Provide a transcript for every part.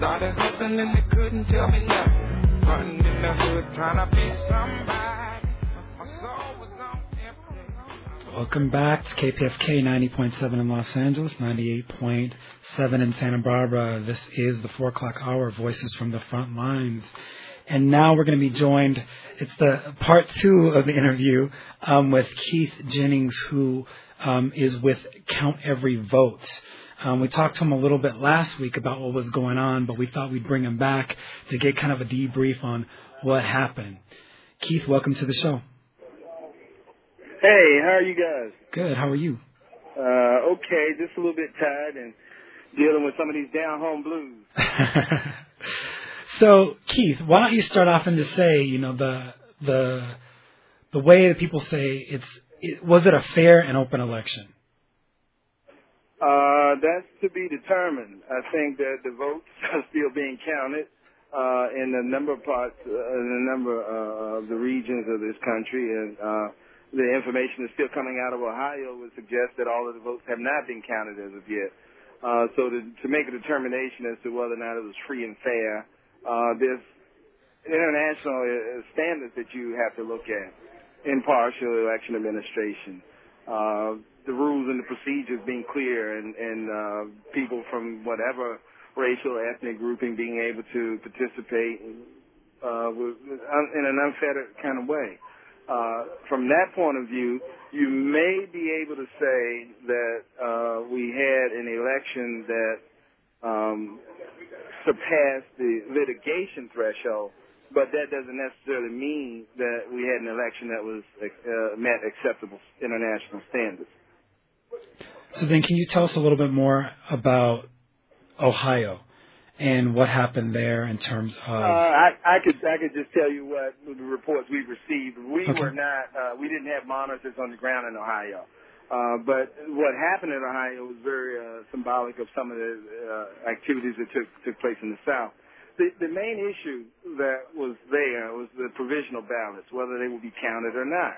Started hustling and they couldn't tell me nothing. Hunting in the hood trying to be somebody. My soul was on empty. Welcome back to KPFK 90.7 in Los Angeles, 98.7 in Santa Barbara. This is the 4 o'clock hour, Voices from the Front Lines. And now we're going to be joined, it's the part 2 of the interview with Keith Jennings, who is with Count Every Vote. We talked to him a little bit last week about what was going on, but we thought we'd bring him back to get kind of a debrief on what happened. Keith, welcome to the show. Hey, how are you guys? Good. How are you? Okay, just a little bit tired and dealing with some of these down-home blues. So, Keith, why don't you start off and just say, you know, the way that people say was it a fair and open election? That's to be determined. I think that the votes are still being counted in a number of parts, in a number of the regions of this country, and the information that's still coming out of Ohio would suggest that all of the votes have not been counted as of yet. So to make a determination as to whether or not it was free and fair, there's international standards that you have to look at. Impartial election administration. The rules and the procedures being clear, and people from whatever racial or ethnic grouping being able to participate in an unfettered kind of way. From that point of view, you may be able to say that we had an election that surpassed the litigation threshold, but that doesn't necessarily mean that we had an election that was met acceptable international standards. So then can you tell us a little bit more about Ohio and what happened there in terms of... I could just tell you what the reports we've received. We Okay. were not, we didn't have monitors on the ground in Ohio. But what happened in Ohio was very symbolic of some of the activities that took place in the South. The main issue that was there was the provisional ballots, whether they would be counted or not.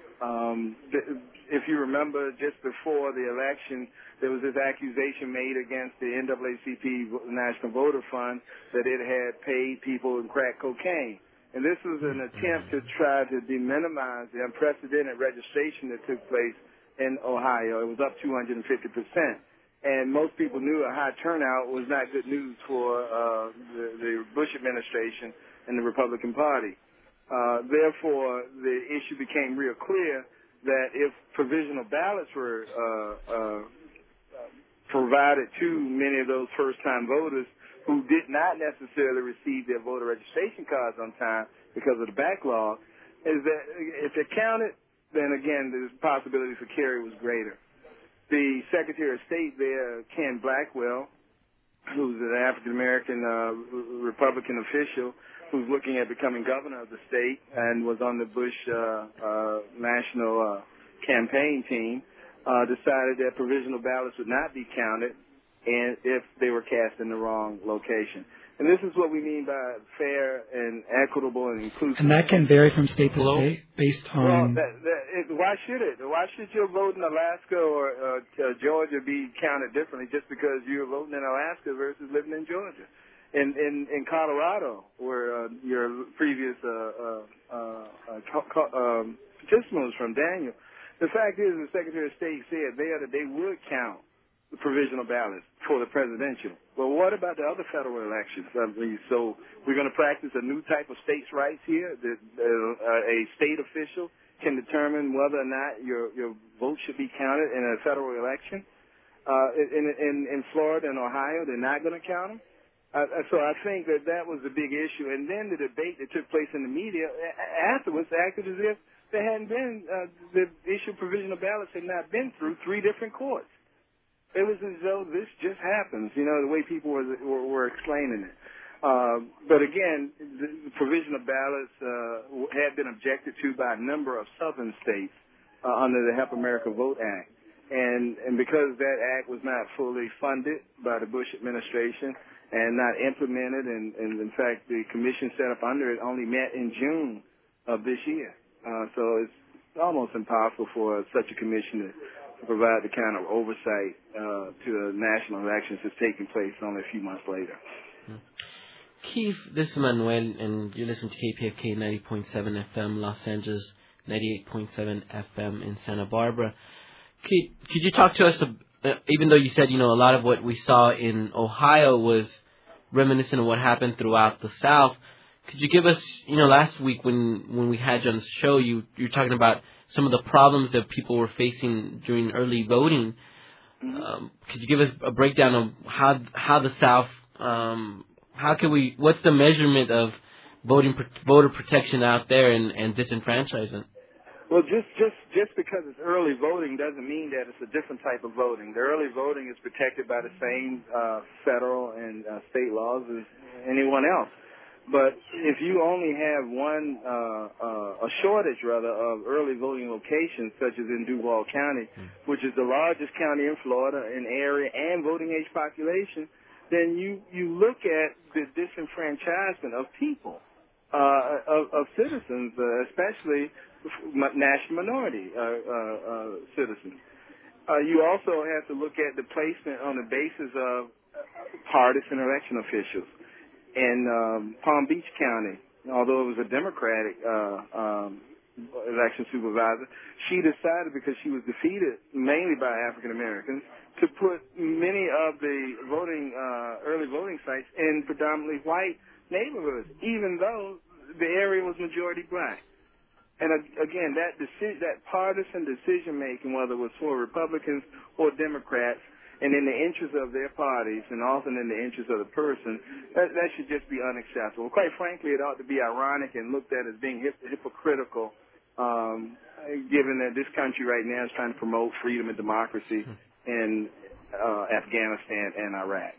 If you remember, just before the election, there was this accusation made against the NAACP National Voter Fund that it had paid people in crack cocaine. And this was an attempt to try to minimize the unprecedented registration that took place in Ohio. It was up 250%. And most people knew a high turnout was not good news for the Bush administration and the Republican Party. Therefore, the issue became real clear that if provisional ballots were provided to many of those first-time voters who did not necessarily receive their voter registration cards on time because of the backlog, is that if they're counted, then again, the possibility for carry was greater. The Secretary of State there, Ken Blackwell, who's an African-American Republican official who's looking at becoming governor of the state and was on the Bush national campaign team, decided that provisional ballots would not be counted and if they were cast in the wrong location. And this is what we mean by fair and equitable and inclusive. And that can vary from state to state based on... Well, why should it? Why should your vote in Alaska or Georgia be counted differently just because you're voting in Alaska versus living in Georgia? In Colorado, where your previous participant was from, Daniel, the fact is the Secretary of State said there that they would count the provisional ballots for the presidential. Well, what about the other federal elections? So we're going to practice a new type of states' rights here, that a state official can determine whether or not your vote should be counted in a federal election. In Florida and Ohio, they're not going to count them. So I think that was a big issue. And then the debate that took place in the media afterwards acted as if there hadn't been, the issue of provisional ballots had not been through 3 different courts. It was as though this just happens, you know, the way people were explaining it. But again, the provisional ballots had been objected to by a number of southern states under the Help America Vote Act. And because that act was not fully funded by the Bush administration and not implemented, and in fact the commission set up under it only met in June of this year. So it's almost impossible for such a commission to provide the kind of oversight to the national elections that's taking place only a few months later. Keith, this is Manuel, and you're listening to KPFK 90.7 FM Los Angeles, 98.7 FM in Santa Barbara. Keith, could you talk to us, even though you said, a lot of what we saw in Ohio was reminiscent of what happened throughout the South, could you give us, last week when we had you on the show, you were talking about some of the problems that people were facing during early voting. Could you give us a breakdown of how the South, what's the measurement of voter protection out there and disenfranchisement? Well, just because it's early voting doesn't mean that it's a different type of voting. The early voting is protected by the same federal and state laws as anyone else. But if you only have a shortage of early voting locations, such as in Duval County, which is the largest county in Florida in area and voting age population, then you look at the disenfranchisement of people, of citizens, especially national minority citizens. You also have to look at the placement on the basis of partisan election officials. In Palm Beach County, although it was a Democratic election supervisor, she decided, because she was defeated mainly by African Americans, to put many of the early voting sites in predominantly white neighborhoods, even though the area was majority black. And again, that partisan decision making, whether it was for Republicans or Democrats, and in the interest of their parties, and often in the interest of the person, that should just be unacceptable. Quite frankly, it ought to be ironic and looked at as being hypocritical, given that this country right now is trying to promote freedom and democracy in Afghanistan and Iraq.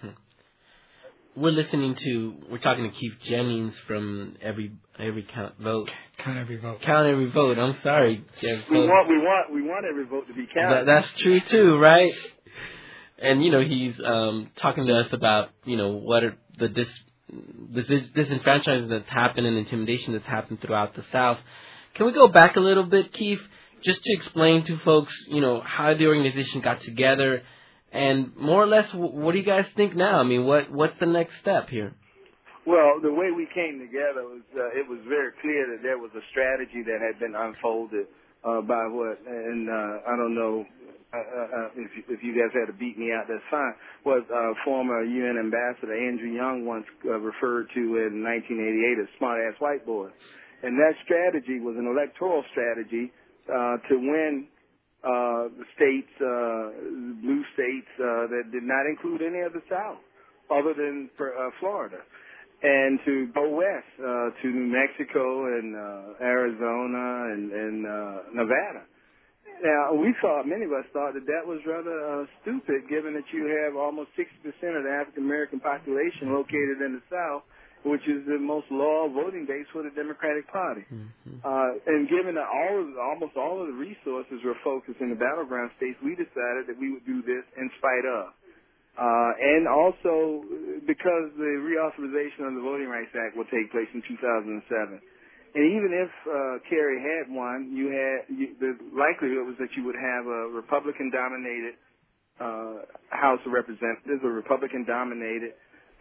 We're talking to Keith Jennings from Every Vote. Count Every Vote. Count Every Vote. I'm sorry. We want every vote to be counted. That's true too, right? And he's talking to us about what are this disenfranchisement that's happened and intimidation that's happened throughout the South. Can we go back a little bit, Keith, just to explain to folks how the organization got together, and more or less what do you guys think now? I mean, what's the next step here? Well, the way we came together was it was very clear that there was a strategy that had been unfolded by I don't know. If you guys had to beat me out, that's fine, was former UN Ambassador Andrew Young once referred to in 1988 as smart-ass white boys. And that strategy was an electoral strategy to win the states, blue states that did not include any of the South, other than Florida, and to go west to New Mexico and Arizona and Nevada. Now, many of us thought that was rather stupid, given that you have almost 60% of the African-American population located in the South, which is the most loyal voting base for the Democratic Party. And given that almost all of the resources were focused in the battleground states, we decided that we would do this in spite of. And also because the reauthorization of the Voting Rights Act will take place in 2007. And even if Kerry had won, the likelihood was that you would have a Republican-dominated House of Representatives, a Republican-dominated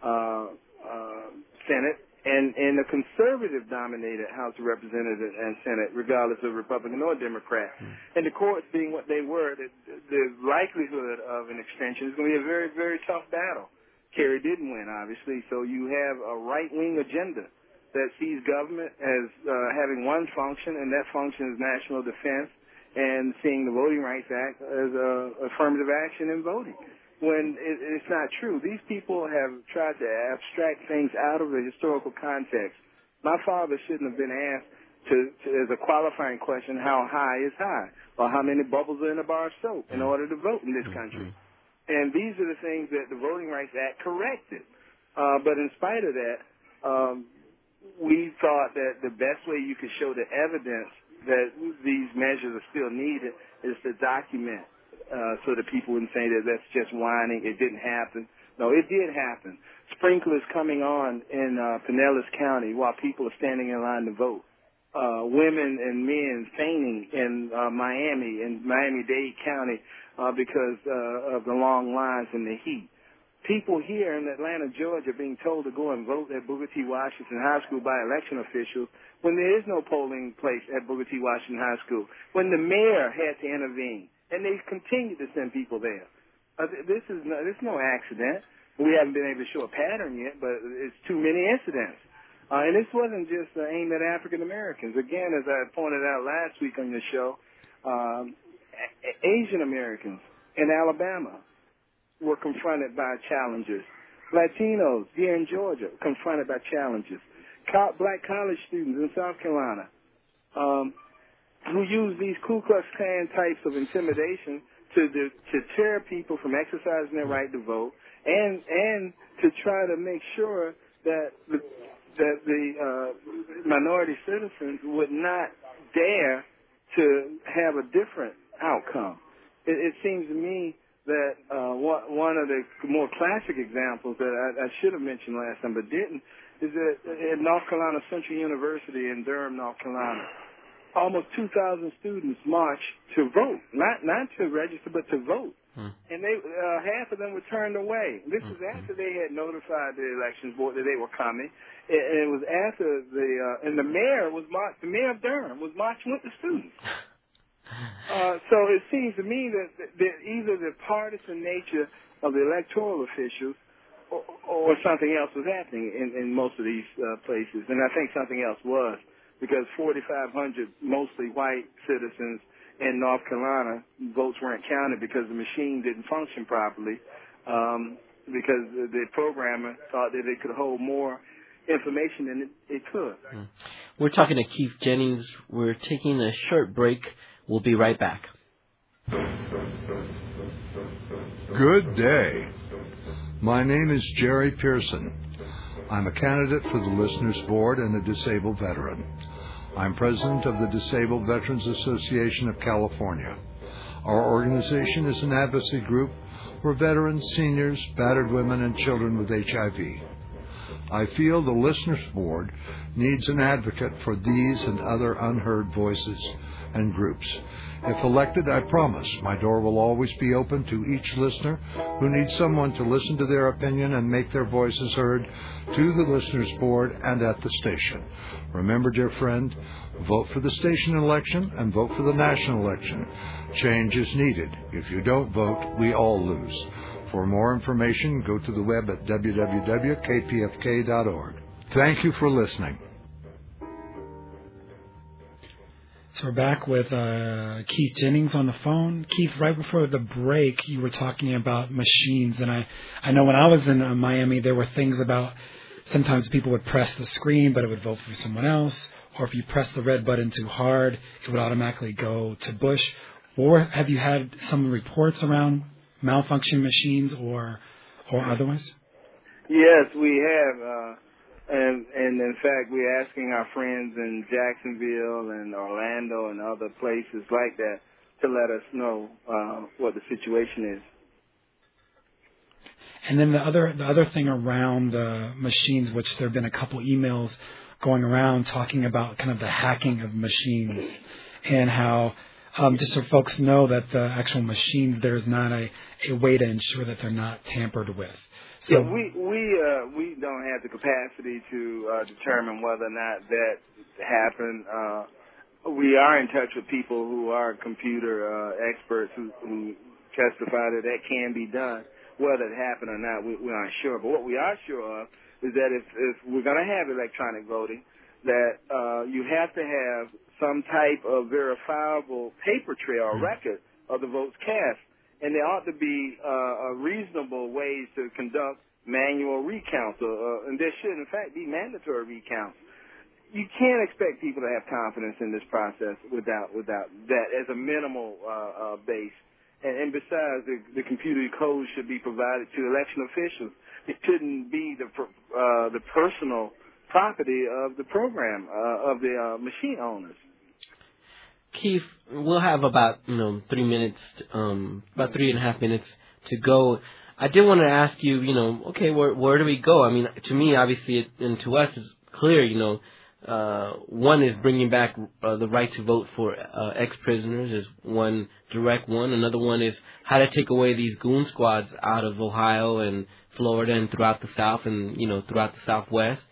Senate, and a conservative-dominated House of Representatives and Senate, regardless of Republican or Democrat. And the courts being what they were, the likelihood of an extension is going to be a very, very tough battle. Kerry didn't win, obviously, so you have a right-wing agenda that sees government as having one function, and that function is national defense, and seeing the Voting Rights Act as affirmative action in voting, when it's not true. These people have tried to abstract things out of the historical context. My father shouldn't have been asked as a qualifying question, how high is high, or how many bubbles are in a bar of soap in order to vote in this country. And these are the things that the Voting Rights Act corrected. But in spite of that, we thought that the best way you could show the evidence that these measures are still needed is to document so that people wouldn't say that that's just whining, it didn't happen. No, it did happen. Sprinklers coming on in Pinellas County while people are standing in line to vote. Women and men fainting in Miami-Dade County because of the long lines and the heat. people here in Atlanta, Georgia, are being told to go and vote at Booker T. Washington High School by election officials when there is no polling place at Booker T. Washington High School, when the mayor had to intervene, and they continue to send people there. This is no accident. We haven't been able to show a pattern yet, but it's too many incidents. And this wasn't just aimed at African Americans. Again, as I pointed out last week on your show, Asian Americans in Alabama were confronted by challenges. Latinos here in Georgia confronted by challenges. Black college students in South Carolina who use these Ku Klux Klan types of intimidation to deter people from exercising their right to vote, and to try to make sure that the minority citizens would not dare to have a different outcome. It seems to me that one of the more classic examples that I should have mentioned last time but didn't is that at North Carolina Central University in Durham, North Carolina, almost 2,000 students marched to vote, not to register, but to vote. And they half of them were turned away. This is after they had notified the elections board that they were coming. It was after and the mayor of Durham was marching with the students. So it seems to me that either the partisan nature of the electoral officials or something else was happening in most of these places. And I think something else was, because 4,500 mostly white citizens in North Carolina, votes weren't counted because the machine didn't function properly, because the programmer thought that it could hold more information than it could. We're talking to Keith Jennings. We're taking a short break. We'll be right back. Good day. My name is Jerry Pearson. I'm a candidate for the Listeners Board and a disabled veteran. I'm president of the Disabled Veterans Association of California. Our organization is an advocacy group for veterans, seniors, battered women, and children with HIV. I feel the Listeners Board needs an advocate for these and other unheard voices and groups. If elected, I promise my door will always be open to each listener who needs someone to listen to their opinion and make their voices heard to the Listeners Board and at the station. Remember, dear friend, vote for the station election and vote for the national election. Change is needed. If you don't vote, we all lose. For more information, go to the web at www.kpfk.org. Thank you for listening. So we're back with Keith Jennings on the phone. Keith, right before the break, you were talking about machines, and I know when I was in Miami, there were things about sometimes people would press the screen, but it would vote for someone else, or if you press the red button too hard, it would automatically go to Bush. Or have you had some reports around malfunctioning machines or otherwise? Yes, we have. And in fact, we're asking our friends in Jacksonville and Orlando and other places like that to let us know what the situation is. And then the other thing around machines, which there have been a couple emails going around talking about kind of the hacking of machines and how just so folks know that the actual machines, there's not a way to ensure that they're not tampered with. So yeah, we don't have the capacity to determine whether or not that happened. We are in touch with people who are computer experts who testify that can be done. Whether it happened or not, we aren't sure. But what we are sure of is that if we're going to have electronic voting, that you have to have some type of verifiable paper trail or record of the votes cast. And there ought to be reasonable ways to conduct manual recounts, and there should, in fact, be mandatory recounts. You can't expect people to have confidence in this process without that as a minimal base. And besides, the computer code should be provided to election officials. It shouldn't be the personal property of the program of the machine owners. Keith, we'll have about 3 minutes, about 3.5 minutes to go. I did want to ask you, okay, where do we go? I mean, to me, obviously, and to us, it's clear, One is bringing back the right to vote for ex-prisoners is one direct one. Another one is how to take away these goon squads out of Ohio and Florida and throughout the South and, throughout the Southwest.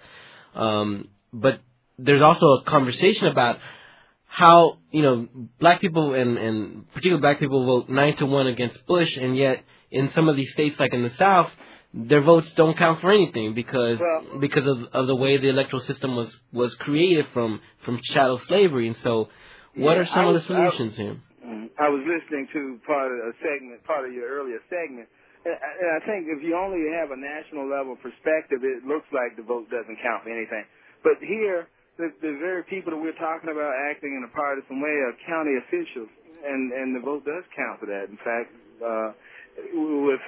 But there's also a conversation about how, black people and particularly black people vote 9-1 against Bush, and yet in some of these states like in the South, their votes don't count for anything because of the way the electoral system was created from chattel slavery. And so, what are some of the solutions here? I was listening to part of your earlier segment, and I think if you only have a national level perspective, it looks like the vote doesn't count for anything. But here, the very people that we're talking about acting in a partisan way are county officials, and the vote does count for that. In fact, with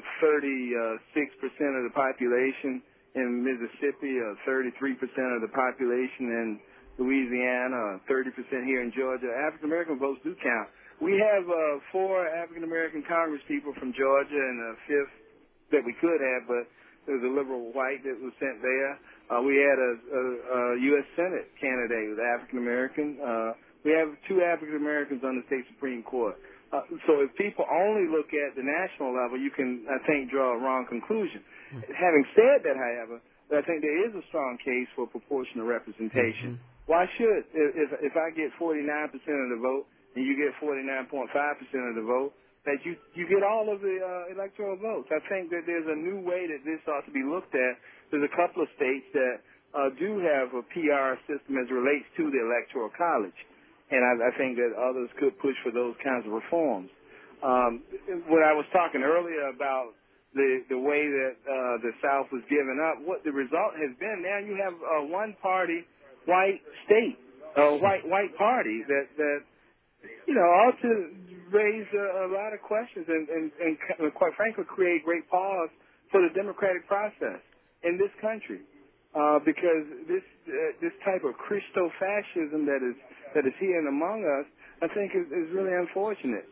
36% of the population in Mississippi, 33% of the population in Louisiana, 30% here in Georgia, African American votes do count. We have 4 African American Congress people from Georgia and a 5th that we could have, but there's a liberal white that was sent there. We had a U.S. Senate candidate who was African American. We have 2 African Americans on the state Supreme Court. So if people only look at the national level, you can, I think, draw a wrong conclusion. Having said that, however, I think there is a strong case for proportional representation. Why should, if I get 49% of the vote and you get 49.5% of the vote, that you get all of the electoral votes? I think that there's a new way that this ought to be looked at. There's a couple of states that do have a PR system as it relates to the Electoral College. And I think that others could push for those kinds of reforms. When I was talking earlier about the way that the South was giving up, what the result has been, now you have a one-party white state, a white party that ought to raise a lot of questions and quite frankly create great pause for the democratic process in this country. Because this type of Christo-fascism that is here and among us, I think is really unfortunate.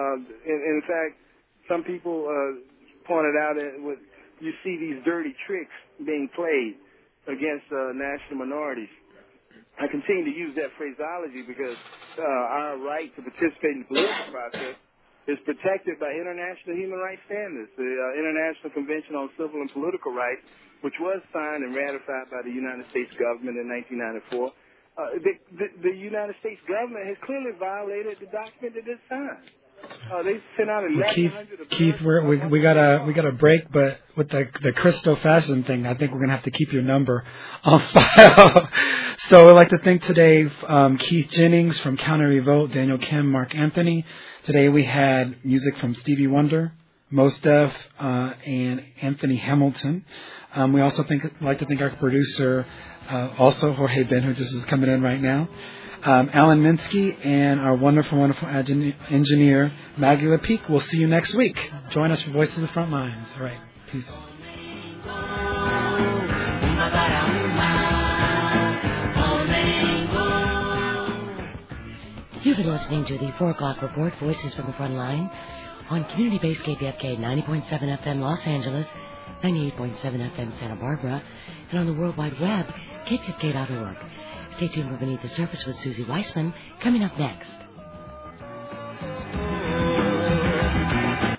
In fact, some people pointed out that you see these dirty tricks being played against national minorities. I continue to use that phraseology because our right to participate in the political process is protected by international human rights standards, the International Convention on Civil and Political Rights, which was signed and ratified by the United States government in 1994. The United States government has clearly violated the document that it signed. They sent out 1,100. Keith, we got a break, but with the Christo-fascism thing, I think we're gonna have to keep your number on file. So I'd like to thank today Keith Jennings from Counter Revolt, Daniel Kim, Mark Anthony. Today we had music from Stevie Wonder, Mos Def, and Anthony Hamilton. We also like to thank our producer, also Jorge Ben, who just is coming in right now, Alan Minsky, and our wonderful engineer, Maggie Lepeak. We'll see you next week. Join us for Voices of the Front Lines. All right. Peace. You've been listening to the 4 o'clock report, Voices from the Front Line, on community-based KPFK 90.7 FM Los Angeles, 98.7 FM Santa Barbara, and on the World Wide Web, kpfk.org. Stay tuned for Beneath the Surface with Susie Weissman, coming up next.